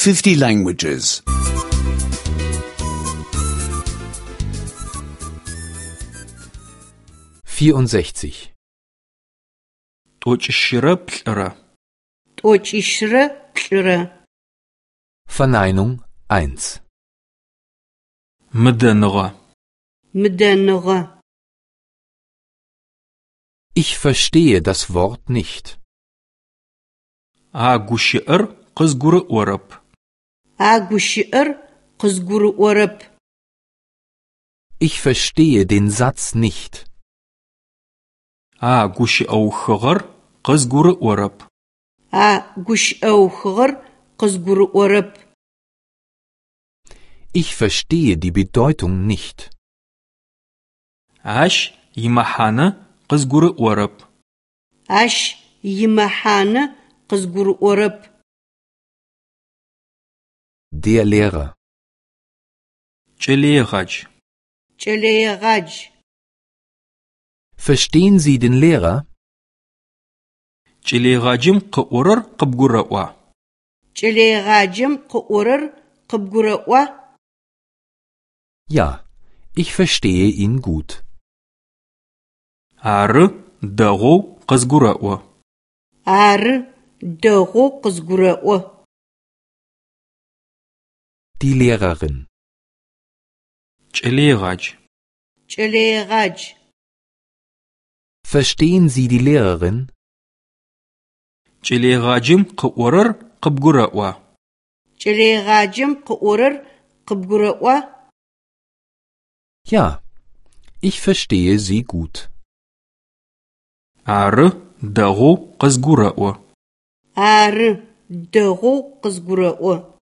50 languages. 64. T'oç'ışıre plh'ıre. T'oç'ışıre plh'ıre. Verneinung 1. Mıdenıge. Mıdenıge. Ich verstehe das Wort nicht. A guşı'ır khızgurı'orep. A guşı'ır khızgurı'orep. Ich verstehe den Satz nicht. A guşı'euxığır khızgurı'orep. A guşı'euxığır khızgurı'orep. Ich verstehe die Bedeutung nicht. Aş yimahane khızgurı'orep. Aş yimahane khızgurı'orep. Der Lehrer. Ç'eleêğac. Ç'eleêğac. Verstehen Sie den Lehrer? Ç'eleêğacım khı'orır khıbgurı'o. Ç'eleêğacım khı'orır khıbgurı'o. Ja, ich verstehe ihn gut. Arı değou khızgurı'o. Arı değou khızgurı'o. Die Lehrerin. Ç'eleêğac. Ç'eleêğac. Verstehen Sie die Lehrerin? Ç'eleêğacım khı'orır khıbgurı'o. Ç'eleêğacım khı'orır khıbgurı'o. Ja, ich verstehe sie gut. Arı değou khızgurı'o. Arı değou khızgurı'o.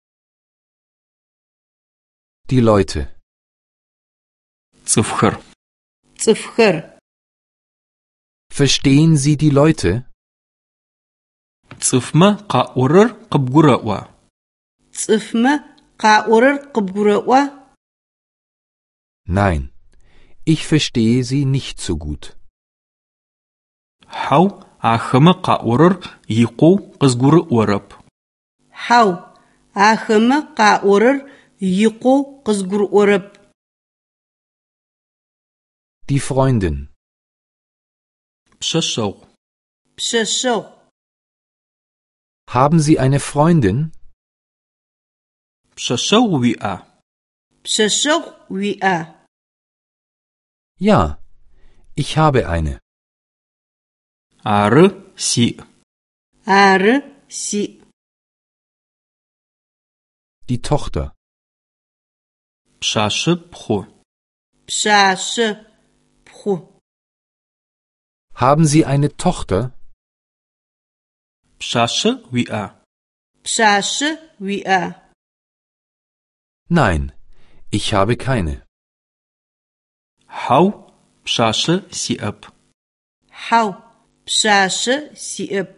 Die Leute. Ts'ıfxer. Ts'ıfxer. Verstehen Sie die Leute? Ts'ıfme kha'orır khıbgurı'o. Ts'ıfme kha'orır khıbgurı'o. Nein, ich verstehe sie nicht so gut. Hau axeme kha'orır yiqou khızgurı'orep. Hau axeme kha'orır yiqou khızgurı'orep. Die Freundin. Pşseşseğu. Pşseşseğu. Haben Sie eine Freundin? Pşseşseğu ui'a. Pşseşseğu ui'a. Ja, ich habe eine. Arı si'. Arı si'. Die Tochter. Pşsaşse pxhu. Pşsaşse pxhu. Haben Sie eine Tochter? Pşsaşse ui'a. Pşsaşse ui'a. Nein, ich habe keine. Hau pşsaşse si'ep. Hau pşsaşse si'ep.